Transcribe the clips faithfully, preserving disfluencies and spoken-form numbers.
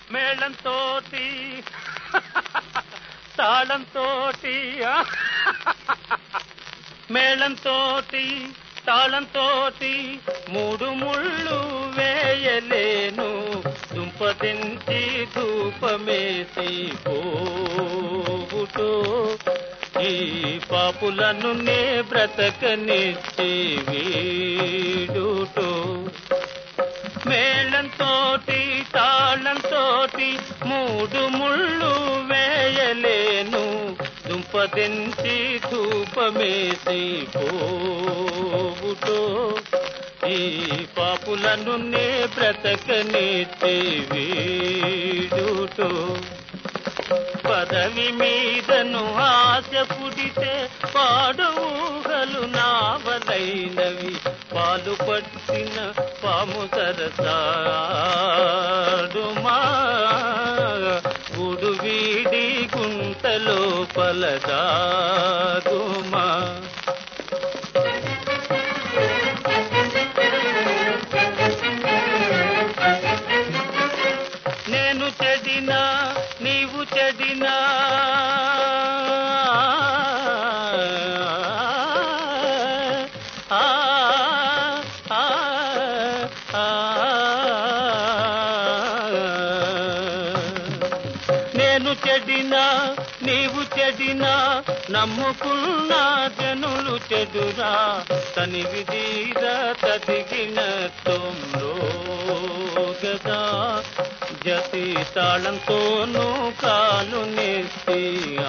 మేళంతోటి తాళంతోటి మేళంతోటి తాళంతోటి మూడు ముళ్ళు వేయలేను దుంపదించి ధూపమేసి పోవుటో ఈ పాపులను నే బ్రతకనిచ్చి వీడుటో మేళంతోటి తాళంతోటి మూడు ముళ్ళు వేయలేను దుంపదించి ధూపమేసి పోవుటో ఈ పాపులను నే బ్రతకనిచ్చి వీడుటో పదవి మీదను ఆశ పుడితే పాడు ఊహలు నావలైనవి పాలు పట్టిన పాము సరసాడుమా గుడు వీడి గుంటలో పలదాగుమా నేను చెడినా నీవు చెడినా నేను చెడినా నీవు చెడినా నమ్ముకున్న జనులు చెడురా తని విధీర తదిగిన తొమ్మిదో గదా జతి తాళంతోనూ కాలు నెత్తి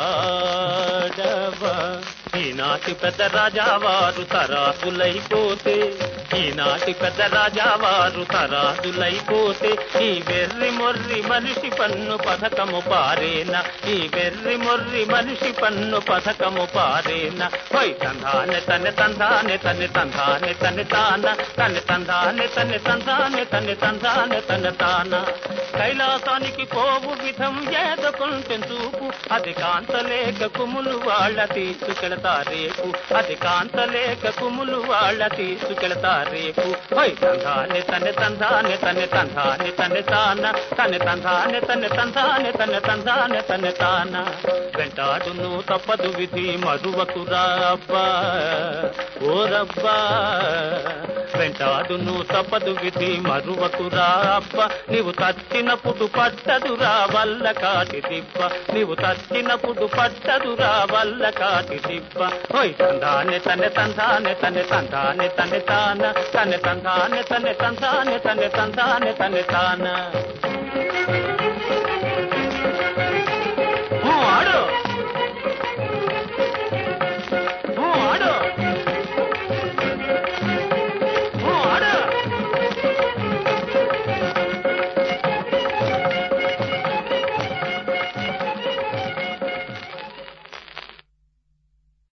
ఆడవా ఈనాటి పెద్ద రాజావారు తరాదులైపోతే ఈనాటి పెద్ద రాజావారు తరాదులైపోతే ఈ వెర్రి మొర్రి మనిషి పన్ను పథకము పారేనా ఈ వెర్రి మొర్రి మనిషి పన్ను పథకము పారేనా హోయ్ తందానే తనె తందానే తనె తందానే తనె తాన తనె తందానే తనె తందానే తనె తందానే తనె తాన కైలాసానికి పోవు విధం ఏదకుంటే చూపు అది కాంతలేక కుములు వాళ్ళ తీసుకెళతారేపు అది కాంతలేక కుములు వాళ్ళ తీసుకెళతారేపు హోయ్ తందానే తనె తందానే తనె తందానే తనె తాన తనె తందానే తనె తందానే తనె తందానే తనె తాన వెంటాడును తప్పదు విధి మరువకురా అబ్బా ఓరబ్బా వెంటాడును తప్పదు విధి మరువకురా అబ్బా నీవు తచ్చినప్పుడు పట్టదురా వల్ల కాటి దిబ్బ నీవు తచ్చినప్పుడు పట్టదురా వల్ల కాటి దిబ్బ హోయ్ తందానే తనె తందానే తనె తందానే తనె తాన తనె తందానే తనె తందానే తనె తందానే తనె తాన